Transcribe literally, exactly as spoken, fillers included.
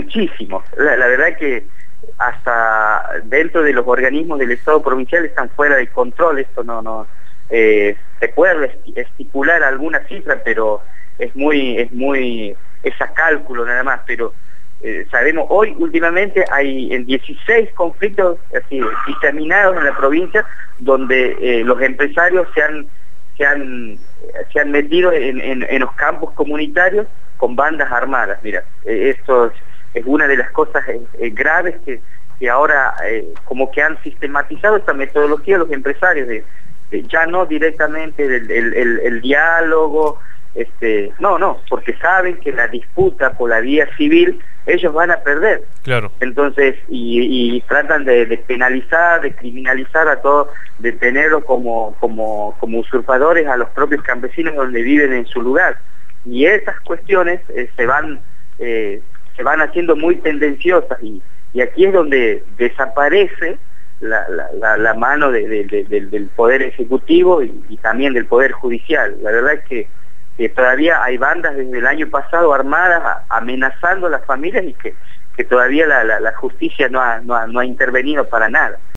muchísimo. La, la verdad que hasta dentro de los organismos del Estado provincial están fuera de control. Esto no, no eh, se puede estipular alguna cifra, pero es muy, es muy, es a cálculo nada más, pero eh, sabemos, hoy últimamente hay en dieciséis conflictos así diseminados en la provincia, donde eh, los empresarios se han, se han, se han metido en, en, en los campos comunitarios con bandas armadas. Mira, eh, esto es, es una de las cosas eh, eh, graves que, que ahora eh, como que han sistematizado esta metodología los empresarios, de, de ya no directamente del el, el, el diálogo, este, no, no, porque saben que la disputa por la vía civil ellos van a perder. Claro. Entonces, y, y tratan de, de penalizar, de criminalizar a todos, de tenerlos como, como, como usurpadores a los propios campesinos donde viven en su lugar. Y esas cuestiones eh, se van eh, se van haciendo muy tendenciosas, y, y aquí es donde desaparece la, la, la, la mano de, de, de, de, del Poder Ejecutivo y, y también del Poder Judicial. La verdad es que, que todavía hay bandas desde el año pasado armadas a, amenazando a las familias, y que, que todavía la, la, la justicia no ha, no, ha, no ha intervenido para nada.